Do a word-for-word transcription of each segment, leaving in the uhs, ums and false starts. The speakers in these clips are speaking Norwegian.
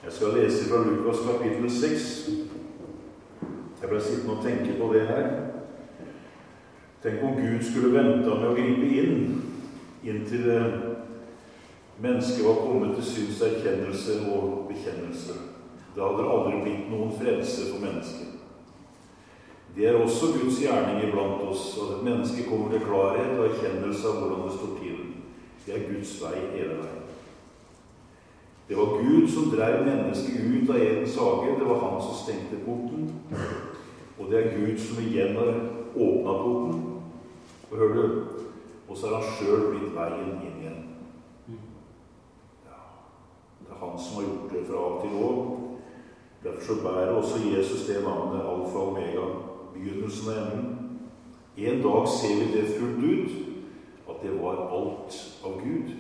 Jeg skal lese fra Lukas kapittel seks. Jeg ble sittende og tenke på det her. Tenk om Gud skulle vente med å gripe inn, inntil mennesket var kommet til synserkjennelse og bekjennelse. Da hadde det aldri blitt noen frelse for mennesket. Det er også Guds gjerning iblant oss, at et menneske kommer til klarhet og erkjennelse av hvordan det står til. Det er Guds vei hele veien. Det var Gud som drev mennesket ut av Edens hage. Det var han som stengte porten. Og det er Gud som igjen har åpnet porten. Og hører du? Og så har han selv blitt veien inn igjen. Ja, det er han som har gjort det fra av til nå. Derfor så bærer også Jesus det navnet Alfa og Omega, begynnelsen og enden. En dag ser vi det fullt ut, at det var alt av Gud.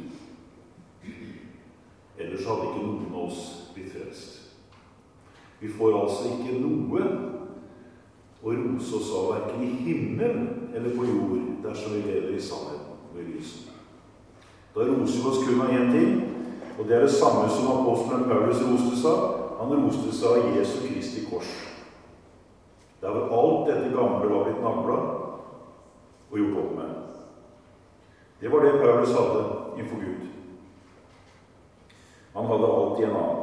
Ellers hadde ikke noen av oss blitt frelst. Vi får altså ikke noe å rose oss av, hverken i himmel eller på jord, dersom vi lever i sannheten og i lyset. Da roser vi oss kun av en ting, og det er det samme som apostelen Paulus roste seg. Han roste seg av Jesu Kristi kors. Der hvor alt dette gamle var blitt naglet og gjort opp med. Det var det Paulus hadde innenfor Gud. Han hadde alt i en annen.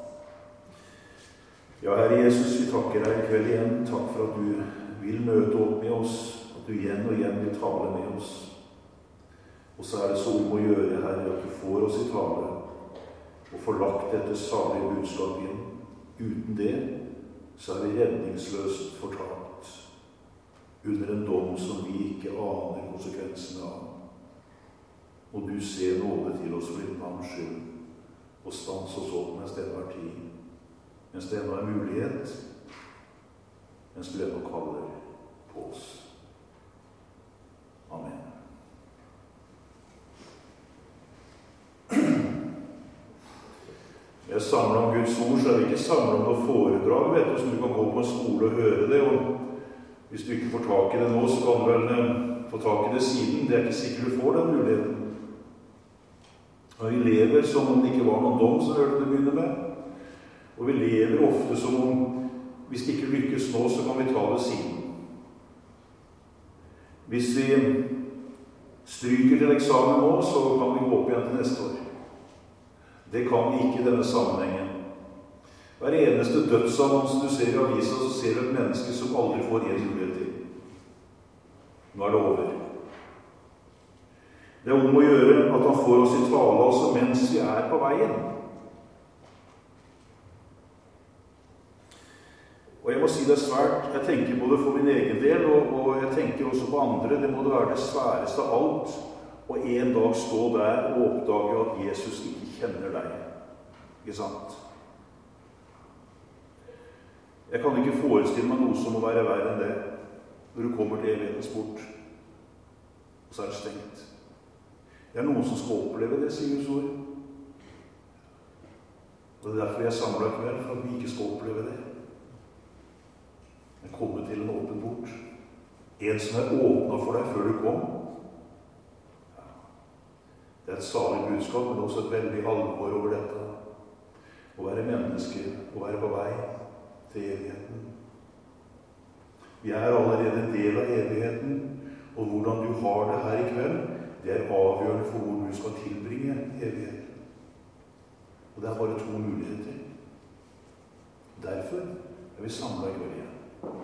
Ja, Herre Jesus, vi takker deg i kveld igjen. Takk for at du vil møte opp med oss, at du igjen og igjen vil tale med oss. Og så er det så om å gjøre, Herre, at du får oss i tale, og får lagt dette salige budskap inn. Uten det, så er vi redningsløst fortapt, under en dom som vi ikke aner konsekvensene av. Og du ser nåde til oss for din navns skyld, og stans oss opp mens det var tid, mens det var mulighet, mens du ennå kaller på oss. Amen. Vi er samlet om Guds ord, så er vi ikke samlet om noe foredrag, vet du, som du kan gå på en skole og høre det, og hvis du ikke får tak i det nå, så kan du vel få tak i det siden. Det er ikke sikkert du får den muligheten. Og vi lever som om det ikke var noen dom, som hørte det begynne med. Og vi lever ofte som om, hvis det ikke lykkes nå, så kan vi ta det siden. Hvis vi stryker til eksamen nå, så kan vi gå opp igjen til neste år. Det kan vi ikke i denne sammenhengen. Hver eneste dødsannonse du ser i avisa, så ser du et menneske som aldri får en mulighet til. Nå er det over. Det er om å gjøre at han får oss i tale også mens vi er på veien. Og jeg må si det er svært, jeg tenker både for min egen del, og, og jeg tenker også på andre, det må det være det sværeste av alt, og en dag stå der og oppdage at Jesus ikke kjenner deg. Ikke sant? Jeg kan ikke forestille meg noe som må være verre enn det, når du kommer til evighetens port, og så er det stengt. Det er noen som skal oppleve det, sier Guds ord. Og det er derfor jeg er samlet i kveld, for at vi ikke skal oppleve det. Men komme til en åpen port. En som er åpnet for deg før du kom. Det er et salig budskap, men også et veldig alvor over dette. Å være menneske, å være på vei til evigheten. Vi er allerede en del av evigheten, og hvordan du har det her i kveld, det er avgjørende for hvor du skal tilbringe evigheten. Og det er bare to muligheter. Derfor er vi samlet i kveld igjen.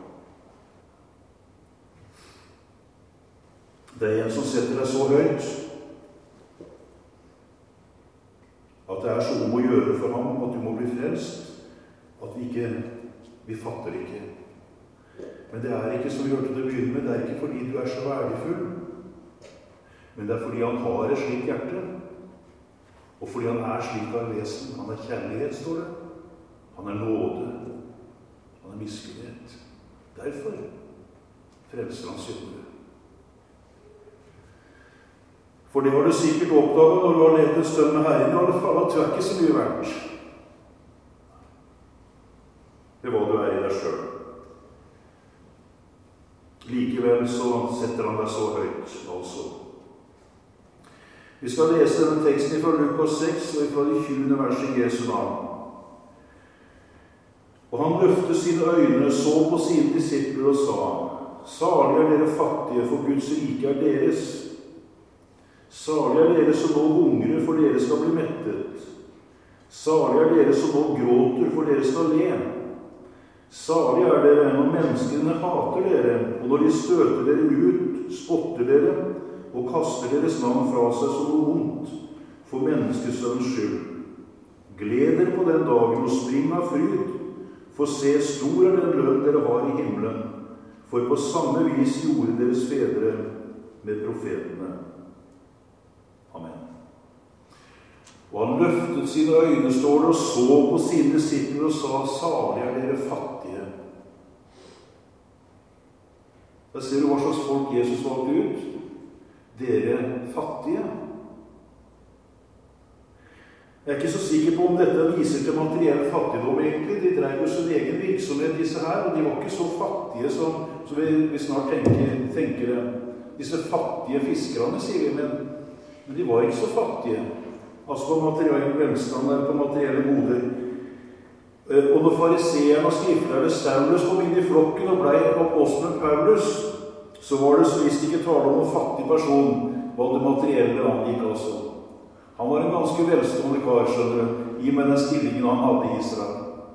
Det er en som setter deg så høyt, at det er så om å gjøre for ham at du må bli frelst, at vi ikke, vi fatter ikke. Men det er ikke som vi hørte det begynne med, det er ikke fordi du er så verdifull, men det er fordi han har et slikt hjerte, og fordi han er slik av vesen. Han er kjærlighet, står det. Han er nåde. Han er miskunnhet. Derfor frelser han syndere. For det har du sikkert oppdaget når du har levd en stund med Herren, i alle fall at du er ikke så mye verdt. Det er hva du er i deg selv. Likevel så setter han deg så høyt, altså. Vi skal lese denne teksten fra Lukas seks og fra det tjuende verset i Jesu navn. Og han løftet sine øyne, så på sine disipler og sa: Salig er dere fattige, for Guds rike er deres. Salig er dere som nå hungrer, for dere skal bli mettet. Salig er dere som nå gråter, for dere skal le. Salig er dere når menneskene hater dere, og når de støter dere ut, spotter dere og kaster deres navn fra seg som noe vondt, for menneskesønnens skyld. Gled dere på den dagen og spring av fryd, for se, stor er den lønn dere har i himmelen, for på samme vis gjorde deres fedre med profetene. Amen. Og han løftet sine øyne, står det, og så på sine disipler og sa: Salig er dere fattige. Da ser du hva slags folk Jesus valgte ut. Dere fattige. Jeg er ikke så sikker på om dette viser til materiell fattigdom egentlig. De drev jo sin egen virksomhet, disse her, og de var ikke så fattige som, som vi, vi snart tenker, tenker det. Disse fattige fiskerne, sier vi, men, men de var ikke så fattige. Altså på materiell velstand eller på materielle goder. Og når fariseerne og skriftlærde Saulus kom inn i flokken og ble apostelen Paulus, så var det så visst ikke tale om en fattig person, hva det materielle angikk altså. Han var en ganske velstående kar, skjønner du, i med den stillingen han hadde i Israel.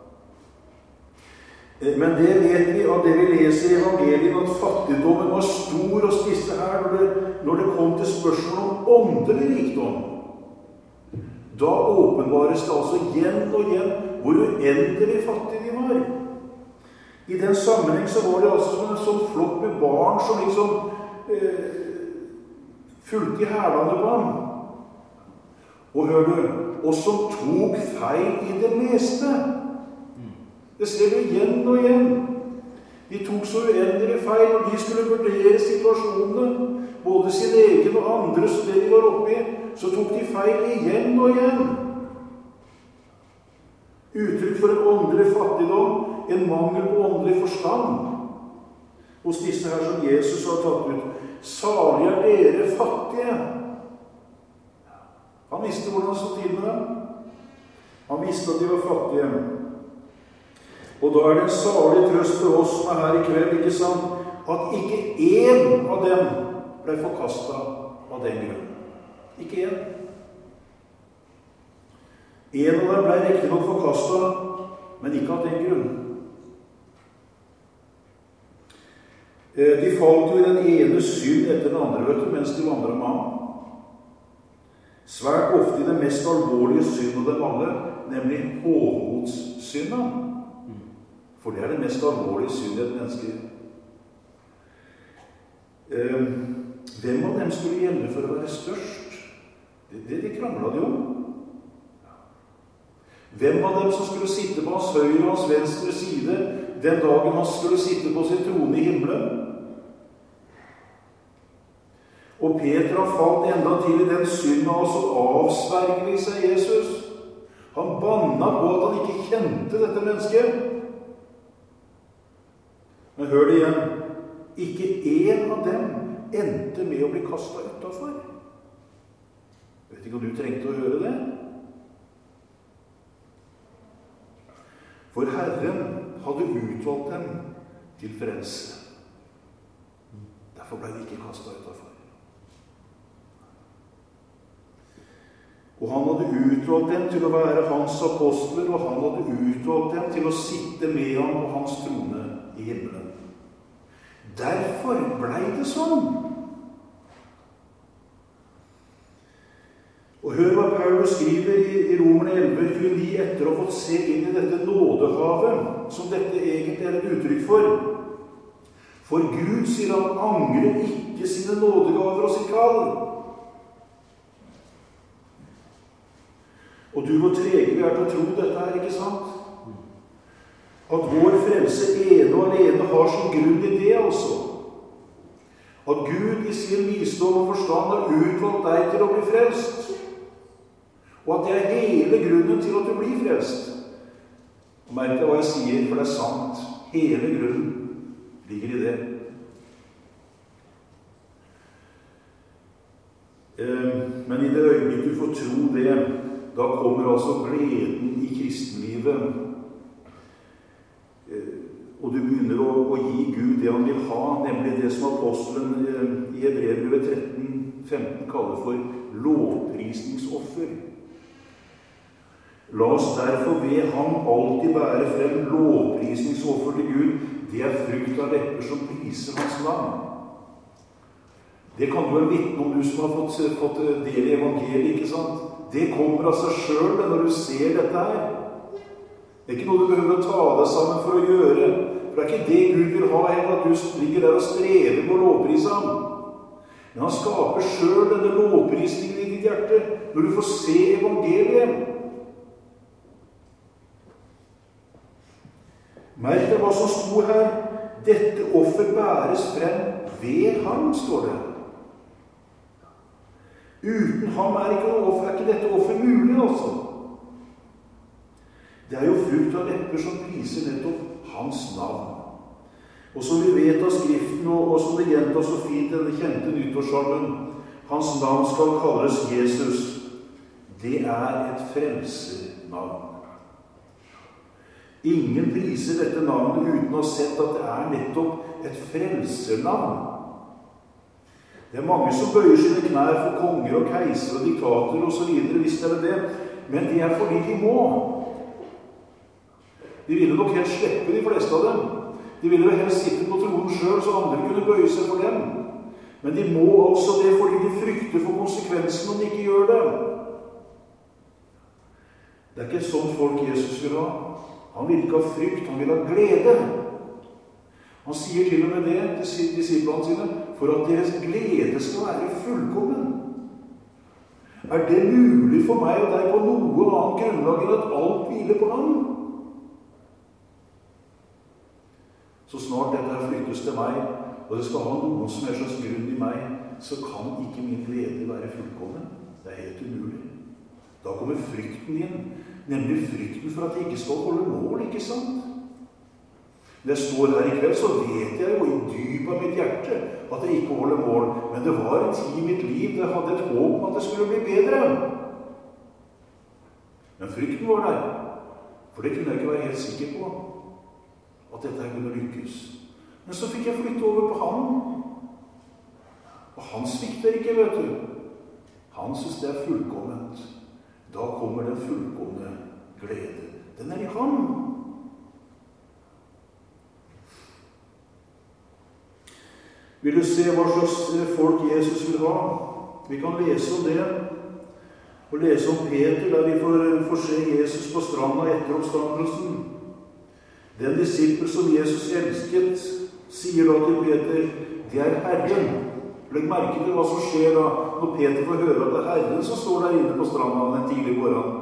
Men det vet vi av det vi leser i evangelien, at fattigdommen var stor hos disse her når det, når det kom til spørsmål om åndelig rikdom. Da åpenbares det altså igjen og igjen hvor uendelig fattige de var. I den sammenheng så var det altså som en sånn flokk med barn som liksom eh, fulgte i hælene på ham. Og hør du, og som tok feil i det meste. Det ser du igjen og igjen. De tok så uendelig feil, og de skulle vurdere situasjonene, både sin egen og andres, det de var oppe i, så tok de feil igjen og igjen. Uttrykk for en åndelig fattigdom, en mangel på åndelig forstand hos disse her som Jesus har tatt ut. Salig er dere fattige. Han visste hvordan det så til med dem. Han visste at de var fattige. Og da er det en salig trøst for oss som er her i kveld, ikke sant? At ikke én av dem ble forkastet av den grunn. Ikke én. En av dem ble riktig nok forkastet, men ikke av den grunn. De falt jo i den ene synd etter den andre, vet du, mens de vandret med ham. Svært ofte i den mest alvorlige synd av dem alle, nemlig hovmodssynden. For det er det mest alvorlige synd i et menneske. Hvem av dem skulle gjelde for å være størst? Det, det de kranglet jo. Hvem av dem som skulle sitte på hans høyre og hans venstre side den dagen han skulle sitte på sin trone i himmelen? Og Peter har falt enda til i den synden av oss og avsverger seg Jesus. Han banna på at han ikke kjente dette mennesket. Men hør det igjen. Ikke en av dem endte med å bli kastet utenfor. Jeg vet ikke om du trengte å høre det. For Herren hadde utvalgt dem til frelse. Derfor ble de ikke kastet utenfor. Og han hadde utvalgt dem til å være hans apostler, og han hadde utvalgt dem til å sitte med ham på hans trone i himmelen. Derfor ble det sånn. Og hør hva Paulus skriver i, i Romerne elleve tjueni etter å ha fått se inn i dette nådehavet, som dette egentlig er et uttrykk for. For Gud, sier han, angrer ikke sine nådegaver og sitt kall. Og du hvor trege vi er til å tro dette her, ikke sant? At vår frelse ene og alene har sin grunn i det, altså. At Gud i sin visdom og forstand har utvalgt deg til å bli frelst. Og at det er hele grunnen til at du blir frelst. Og merk deg hva jeg sier, for det er sant. Hele grunnen ligger i det. Men i det øyeblikk du får tro det, da kommer altså gleden i kristenlivet. og du begynner å, å gi Gud det han vil ha, nemlig det som apostelen i Hebreerbrevet tretten femten kaller for lovprisningsoffer. La oss derfor ved ham alltid bære frem lovprisningsoffer til Gud. Det er frukt av lepper som priser hans navn. Det kan du være vitne om, du som har fått, fått del i evangeliet, ikke sant? Det kommer av seg selv når du ser dette her. Det er ikke noe du behøver å ta deg sammen for å gjøre. For det er ikke det Gud vil ha, heller at du ligger der og strever på å lovprise ham. Men han skaper selv denne lovprisningen i ditt hjerte når du får se evangeliet. Merk deg hva som sto her. Dette offer bæres frem ved ham, står det. Uten ham er ikke noe offer, er ikke dette offer mulig, altså. Det er jo frukt av lepper som priser nettopp hans navn. Og som vi vet av Skriften, og som det gjentas så fint i denne kjente nyttårssalmen, hans navn skal kalles Jesus. Det er et frelsernavn. Ingen priser dette navnet uten å ha sett at det er nettopp et frelsernavn. Det er mange som bøyer sine knær for konger og keiser og diktater og så videre, hvis det er det, men det er fordi de må. De ville nok helst slippe de fleste av dem. De ville jo helst sitte på tronen selv, så andre kunne bøye seg for dem. Men de må altså det fordi de frykter for konsekvensen om de ikke gjør det. Det er ikke et sånt folk Jesus vil ha. Han vil ikke ha frykt, han vil ha glede. Han sier til og med det til disiplene sine, for at deres glede skal være fullkommen. Er det mulig for meg og deg på noe annet grunnlag enn at alt hviler på ham? Så snart dette flyttes til meg, og det skal ha noen som er slags grunn i meg, så kan ikke min glede være fullkommen. Det er helt umulig. Da kommer frykten inn, nemlig frykten for at jeg ikke skal holde mål, ikke sant? Når jeg står her i kveld, så vet jeg jo i dyp av mitt hjerte at jeg ikke holder mål, men det var en tid i mitt liv der jeg hadde et håp om at det skulle bli bedre. Men frykten var der, for det kunne jeg ikke være helt sikker på, at dette kunne lykkes. Men så fikk jeg flytte over på han, og han svikter ikke, vet du. Han synes det er fullkomment. Da kommer den fullkomne glede. Den er i ham. Vil du se hva slags folk Jesus vil ha? Vi kan lese om det, og lese om Peter, der vi får, får se Jesus på stranda etter oppstandelsen. Den disippel som Jesus elsket, sier da til Peter, det er Herren. Legg merke til hva som skjer da, når Peter får høre at det er Herren som står der inne på stranda den tidlige morgenen.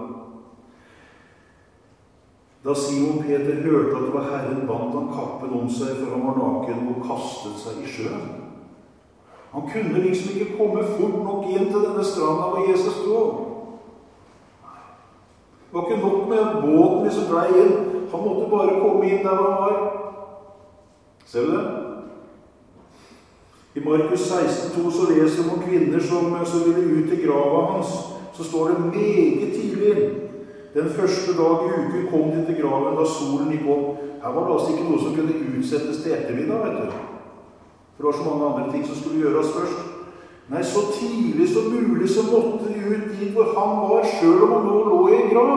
Da Simon Peter hørte at det var Herren, bandt han kappen om seg, for han var naken og kastet seg i sjøen. Han kunne liksom ikke komme fort nok inn til denne stranda hvor Jesus stod. Det var ikke nok med at båten liksom blei inn. Han måtte bare komme inn der han var. Ser du det? I Markus seksten to så leser vi om kvinner som, som ville ut til grava hans. Så står det meget tidlig. Den første dag i uken kom de til graven da solen gikk opp. Her var det altså ikke noe som kunne utsettes til ettermiddag, vet du. For det var så mange andre ting som skulle gjøres først. Nei, så tidlig som mulig så måtte de ut dit hvor han var, selv om han nå lå i en grav.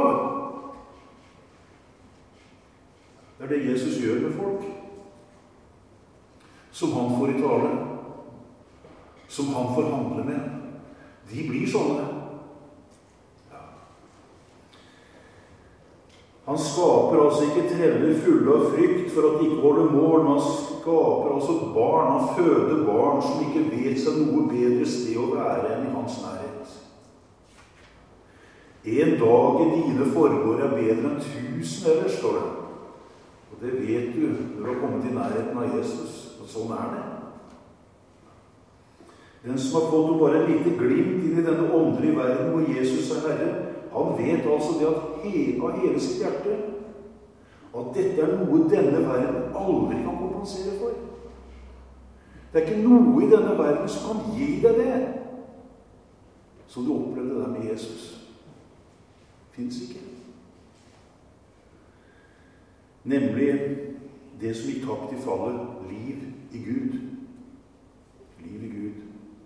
Det er det Jesus gjør med folk. Som han får i tale. Som han får handle med. De blir sånne. Han skaper altså ikke treller fulle av frykt for at de ikke holder mål, men han skaper altså barn, han føder barn som ikke vet seg noe bedre sted å være enn i hans nærhet. En dag i dine forgår er bedre enn tusen ellers, står det. Og det vet du når du har kommet i nærheten av Jesus, og sånn er det. Den som har fått bare et lite glimt inn i denne åndelige verden hvor Jesus er Herre, han vet altså det at hele, av hele sitt hjerte at dette er noe denne verden aldri kan kompensere for. Det er ikke noe i denne verden som kan gi deg det som du opplevde der med Jesus. Finns ikke. Nemlig det som gikk tapt i fallet, liv i Gud. Liv i Gud.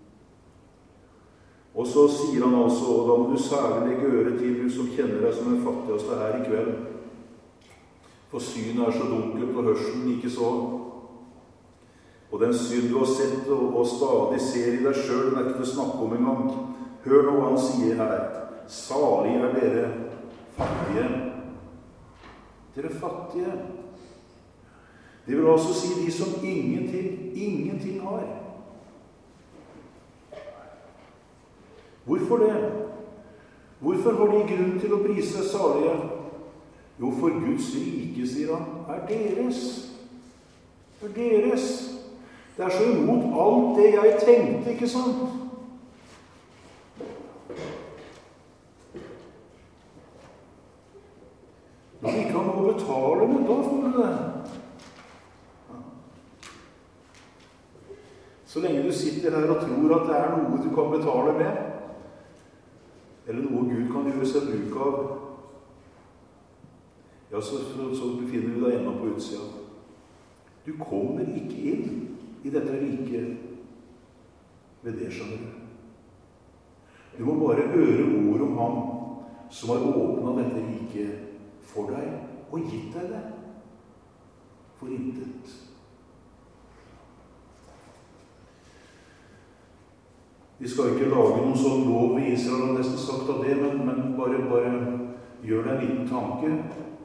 Og så sier han altså, og da må du særlig legge øre til, du som kjenner deg som den fattigste her i kveld. For synet er så dunkelt, og hørselen ikke så. Og den synd du har sett og, og stadig ser i deg selv, den er ikke til å snakke om en gang. Hør nå hva han sier her. Salig er dere fattige. Dere fattige. Det vil altså si de som ingenting, ingenting har. Hvorfor det? Hvorfor har de grunn til å prise seg salige? Jo, for Guds rike, sier han, er deres. Er deres. Det er så imot alt det jeg tenkte, ikke sant? Når du ikke har noe å betale med, da får du det. Så lenge du sitter her og tror at det er noe du kan betale med, eller noe Gud kan gjøre seg bruk av, ja, så, så, så befinner du deg ennå på utsida. Du kommer ikke inn i dette riket ved det, skjønner du. Du må bare høre ord om ham som har åpnet dette riket for deg og gitt deg det for intet. Vi skal ikke lage noen sånn lov i Israel, har nesten sagt av det, men, men bare, bare gjør deg en liten tanke.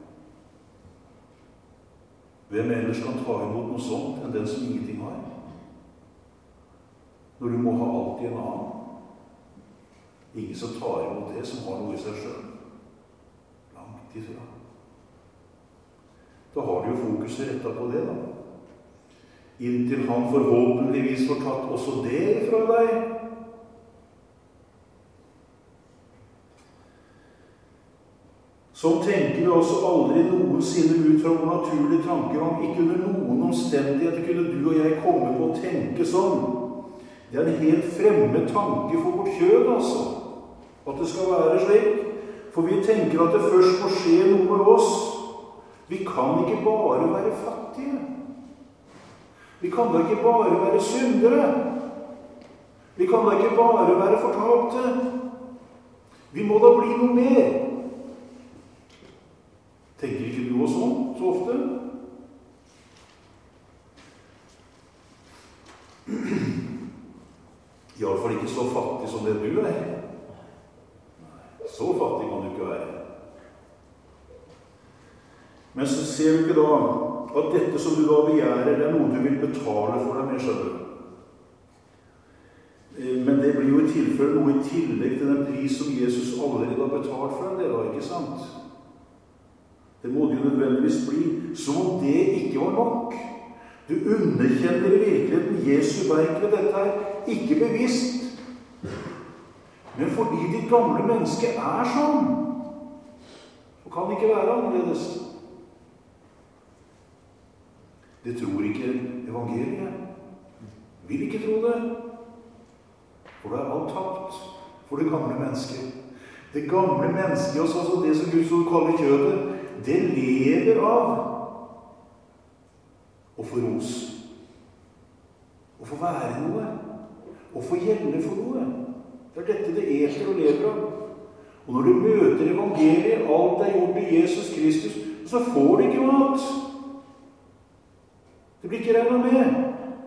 Hvem ellers kan ta imot noe sånt enn den som ingenting har? Når du må ha alt i en annen. Ingen som tar imot det som har noe i seg selv. Langt ifra. Da har du jo fokuset rettet på det, da. Inntil han forhåpentligvis får tatt også det fra deg. Sånn tenker vi også aldri noensinne ut fra vår naturlige tanker om. Ikke under noen omstendigheter kunne du og jeg komme på å tenke sånn. Det er en helt fremmed tanke for vårt kjød, altså. At det skal være slik. For vi tenker at det først må skje noe med oss. Vi kan ikke bare være fattige. Vi kan da ikke bare være syndere. Vi kan da ikke bare være fortapte. Vi må da bli noe mer. Tenker ikke du også sånn, så ofte? I alle fall ikke så fattig som det du er. Så fattig kan du ikke være. Men så ser du ikke da at dette som du da begjærer, det er noe du vil betale for deg med, skjønner du. Men det blir jo i tilfelle noe i tillegg til den pris som Jesus allerede har betalt for deg, det var ikke sant? Det må det jo nødvendigvis bli, som om det ikke var nok. Du underkjenner i virkeligheten Jesu verk ved dette her, ikke bevisst. Men fordi ditt gamle menneske er sånn, så kan det ikke være annerledes. Det tror ikke evangeliet. Vil ikke tro det. For det er alt tapt for det gamle mennesket. Det gamle mennesket, altså det som Guds ord kaller kjødet, det lever av å få ros, å få være noe, å få gjelde for noe. Det er dette det eter og lever av. Og når du møter evangeliet, alt er gjort i Jesus Kristus, så får du ikke mat. Det blir ikke regnet med.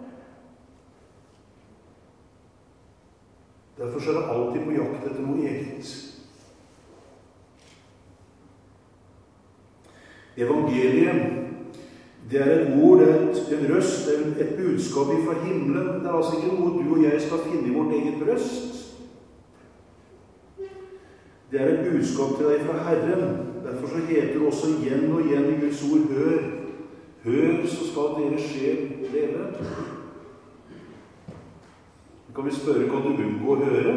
Derfor er det alltid på jakt etter noe eget. Evangeliet, det er et ord, det er et, en røst, det er et budskap fra himmelen. Det er altså ikke noe du og jeg skal finne i vårt eget brøst. Det er et budskap til deg fra Herren. Derfor så heter det også igjen og igjen i Guds ord, hør. Hør, så skal deres sjel leve. Da kan vi spørre, kan du unngå å høre?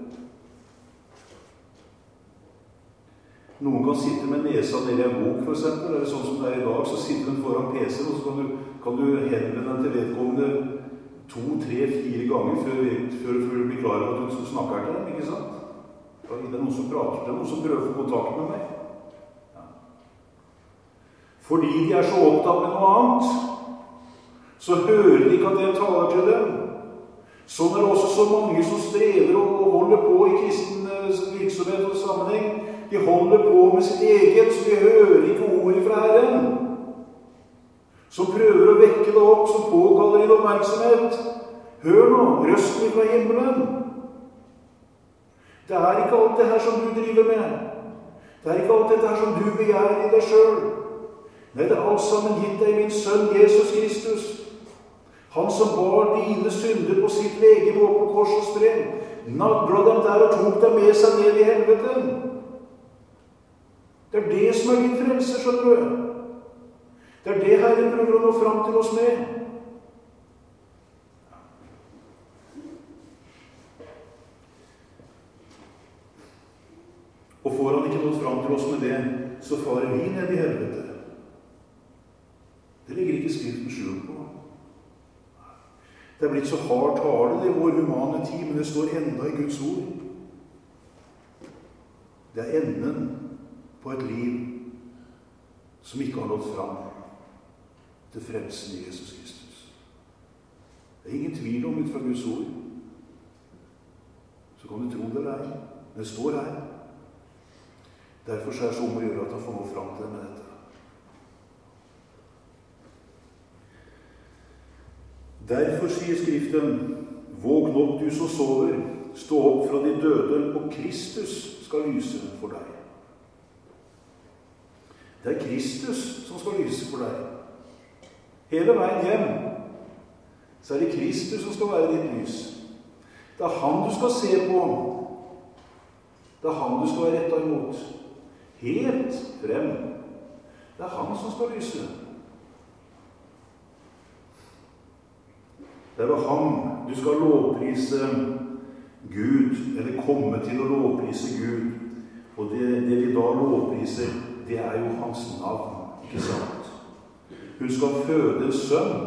Noen kan sitte med nesa ned i en bok, for eksempel, eller sånn som det er i dag, så sitter den foran P C-en, og så kan du, kan du henvende den til vedkommende to, tre, fire ganger før, før, før du blir klar over at du snakker til dem, ikke sant? Da er det noen som prater til dem, noen som prøver å få kontakt med meg. Ja. fordi de er så opptatt med noe annet, så hører de ikke at jeg taler til dem. Sånn er det også så mange som strever og holder på i kristen virksomhet og sammenheng. De holder på med sitt eget, så de hører ikke ordet fra Herren. Som prøver å vekke det opp, som påkaller din oppmerksomhet. Hør nå, røsten fra himmelen. Det er ikke alt det her som du driver med. Det er ikke alt dette her som du begjærer i deg selv. Nei, det er alt sammen gitt deg min sønn Jesus Kristus. Han som bar dine synder på sitt legeme opp på korsets tre. Nagla dem der og tok dem med seg ned i helvete. Det er det som er din frelse, skjønner du. Det er det Herren prøver å nå fram til oss med. Og får han ikke nådd fram til oss med det, så farer vi ned i helvete. Det ligger ikke Skriften skjul på. Det er blitt så hard tale det i vår humane tid, men det står enda i Guds ord. Det er enden på et liv som ikke har nådd fram til frelsen i Jesus Kristus. Det er ingen tvil om ut fra Guds ord. Så kan du tro det eller ei. Det står her. Derfor er det så om å gjøre at han får nå fram til det med dette. Derfor sier Skriften, våg opp du som sover, stå opp fra de døde, og Kristus skal lyse for deg. Det er Kristus som skal lyse for deg. Hele veien hjem, så er det Kristus som skal være ditt lys. Det er han du skal se på. Det er han du skal være rettet imot. Helt frem. Det er han som skal lyse. Det er ved ham du skal lovprise Gud, eller komme til å lovprise Gud. Og det, det vi da lovpriser, det er jo hans navn, ikke sant? Hun skal føde en sønn,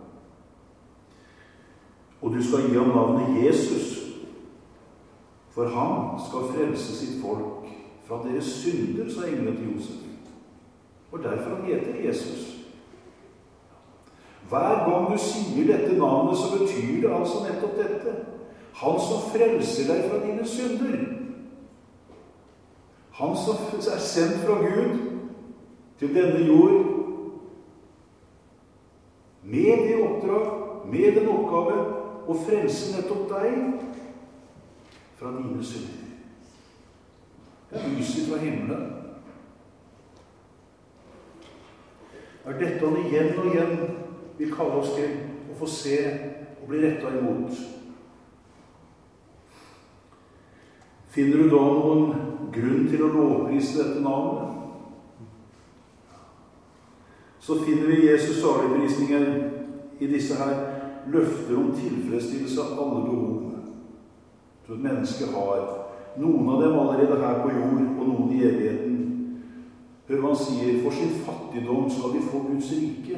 og du skal gi ham navnet Jesus, for han skal frelse sitt folk fra deres synder, sa engelen til Josef. Og derfor han heter Jesus. Hver gang du sier dette navnet, så betyr det altså nettopp dette. Han som frelser deg fra dine synder. Han som er sendt fra Gud til denne jord med det oppdrag, med den oppgave, å frelse nettopp deg fra dine synder. Det er lyset fra himmelen. Det er dette han igjen og igjen vil kalle oss til å få se og bli rettet imot. Finner du da noen grunn til å lovprise dette navnet? Så finner vi Jesus saligprisninger i disse her løfter om tilfredsstillelse av alle behov som et menneske har. Noen av dem allerede her på jord, og noen i evigheten. Hør hva han sier, for sin fattigdom skal de få Guds rike.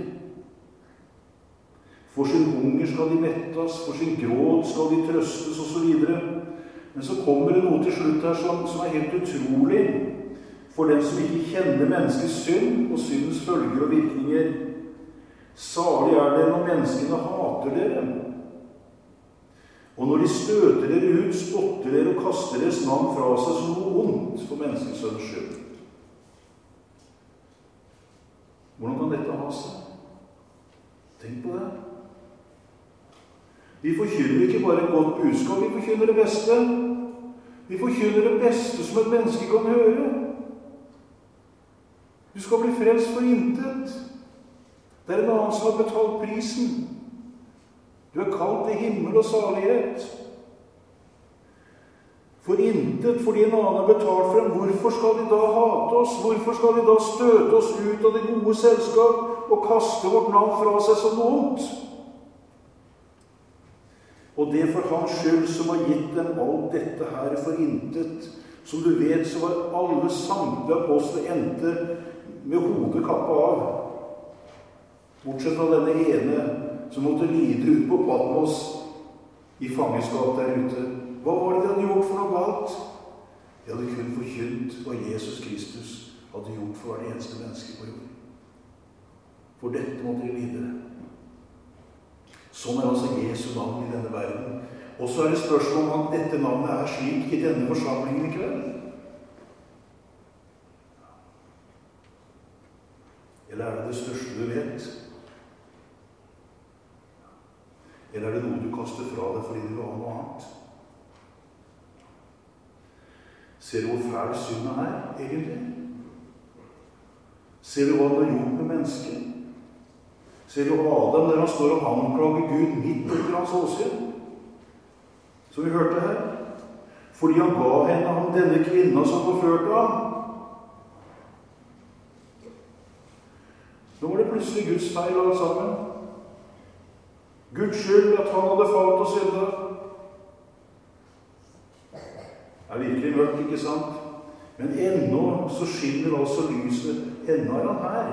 For sin hunger skal de mettes, for sin gråd skal de trøstes, og så videre. Men så kommer det noe til slutt her som, som er helt utrolig for den som ikke kjenner menneskets synd og syndens følger og virkninger. Salig er det når menneskene hater dere. Og når de støter dere ut, spotter dere og kaster deres navn fra seg som noe ondt for menneskesønnens skyld. Hvordan kan dette ha seg? Tenk på det. Vi forkynner ikke bare et godt budskap, vi forkynner det beste. Vi forkynner det beste som et menneske kan høre. Du skal bli frelst for intet. Det er en annen som har betalt prisen. Du er kalt til himmel og salighet. For intet, fordi en annen har betalt for dem. Hvorfor skal de da hate oss? Hvorfor skal de da støte oss ut av det gode selskap og kaste vårt navn fra seg som noe ondt? Og det for hans skyld som har gitt dem alt dette her for intet. Som du vet, så var alle samtlige apostler endte med hodet kappet av. Bortsett fra denne ene som måtte lide ut på Patmos i fangenskap der ute. Hva var det de hadde gjort for noe galt? De hadde kun forkynt hva Jesus Kristus hadde gjort for hver eneste menneske på jorden. For dette måtte de lide. Sånn er altså Jesu navn i denne verden. Og så er det spørsmål om at dette navnet er slik i denne forsamlingen i kveld. Eller er det det største du vet? Eller er det noe du kaster fra deg fordi du vil ha noe annet? Ser du hvor fæl synden er, egentlig? Ser du hva han har gjort med mennesket? Ser du Adam der han står og anklager Gud midt etter hans åsyn? Som vi hørte her. Fordi han ga henne om denne kvinna som forførte ham. Nå var det plutselig Guds feil alt sammen. Guds skyld at han hadde falt og syndet. Det er virkelig mørkt, ikke sant? Men ennå så skinner altså lyset. Ennå er han her.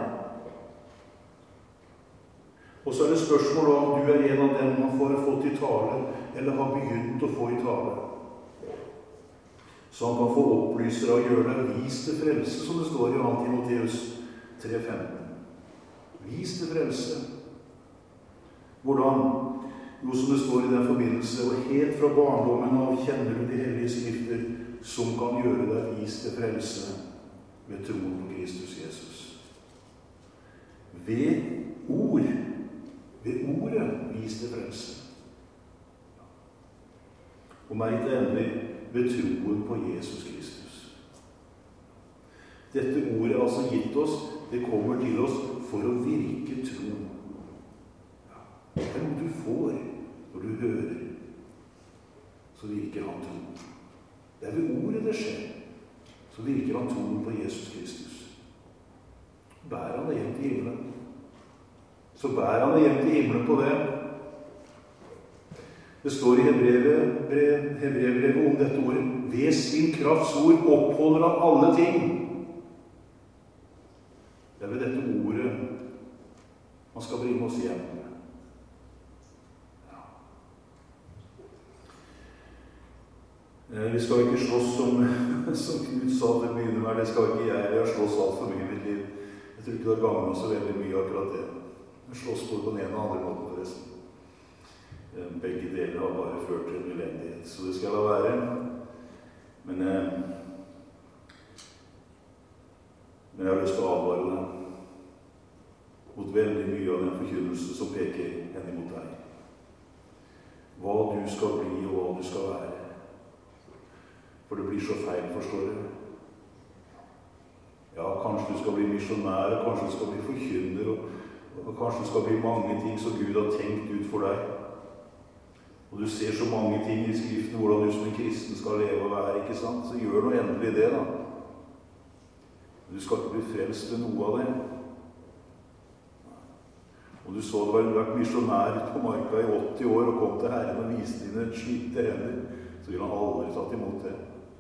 Og så er det spørsmål om du er en av dem man får fått i tale, eller har begynt å få i tale. Så han kan få opplysere og gjøre deg vis til frelse, som det står i Antilotheus Timoteus tre femten. Vis til frelse. Hvordan? Jo, som det står i den forbindelse, og helt fra barndommen av kjenner du de hellige skrifter, som kan gjøre deg vis til frelse ved troen på Kristus Jesus. Ved ord, ved ordet vis til frelse. Og merk det endelig ved troen på Jesus Kristus. Dette ordet er altså gitt oss, det kommer til oss for å virke tro. Det er noe du får når du hører, så virker han tro. Det er ved ordet det skjer, så virker han troen på Jesus Kristus. Bær han det hjem til himmelen. Så bær han det hjem til himmelen på det. Det står i Hebreerbrevet om dette ordet. Ved sin krafts ord oppholder han alle ting. Det er ved dette ordet man skal bringe oss hjem. Vi skal ikke slåss som, som Gud sa til å begynne med. Det skal ikke jeg. Jeg har slåss alt for mye i mitt liv. Jeg tror ikke det har gagnet så veldig mye akkurat det. Jeg slåss på den ene og andre måten forresten. Begge deler har bare ført til en elendighet. Så det skal la være. Men, eh, men jeg har lyst til å advare deg mot veldig mye av den forkynnelse som peker henne mot deg. Hva du skal bli og hva du skal være. For det blir så feil, forstår du. Ja, kanskje du skal bli misjonær, og kanskje du skal bli forkynner, og, og kanskje det skal bli mange ting som Gud har tenkt ut for deg. Og du ser så mange ting i Skriften, hvordan du som en kristen skal leve og være, ikke sant? Så gjør noe endelig det, da. Men du skal ikke bli frelst ved noe av det. Og du så det var vært misjonær på marka i åtti år, og kom til Herren og viste dine slitte hender, så ville han aldri tatt imot det.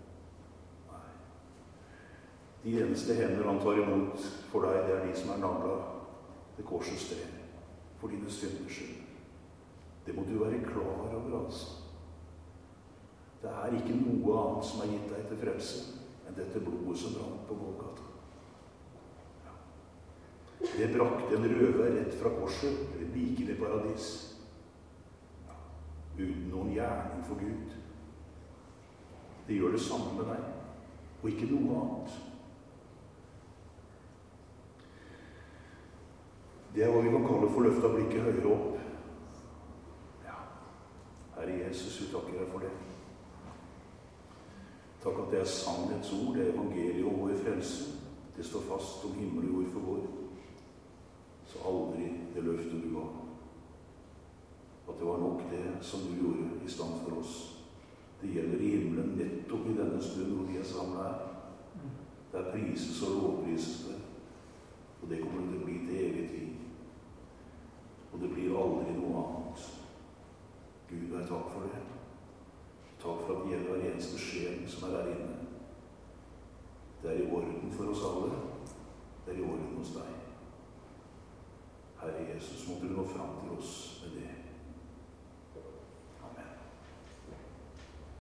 De eneste hender han tar imot for deg, det er de som er naglet til korsets tre, for dine synders skyld. Det må du være klar over, altså. Det er ikke noe annet som er gitt deg til frelse enn dette blodet som rant på Golgata. Ja. Det brakte en røver rett fra korset, eller liken i paradis. Ja. Uten noen gjerning for Gud. Det gjør det samme med deg, og ikke noe annet. Det er hva vi kan kalle for løftet blikket høyere opp. Ja, Herre Jesus, vi takker deg for det. Takk at det er sannhets ord, det er evangeliet om vår frelse. Det står fast om himmel og jord for vår. Så aldri det løftet du ga. At det var nok det som du gjorde i stand for oss. Det gjelder i himmelen nettopp i denne stund hvor vi er samlet her. Der prises og lovprises det. Og det kommer til å bli til evig tid. Og det blir aldri noe annet. Gud, vær takk for det. Takk for at det gjelder hver eneste sjel som er der inne. Det er i orden for oss alle. Det er i orden hos deg. Herre Jesus, måtte du nå fram til oss med det.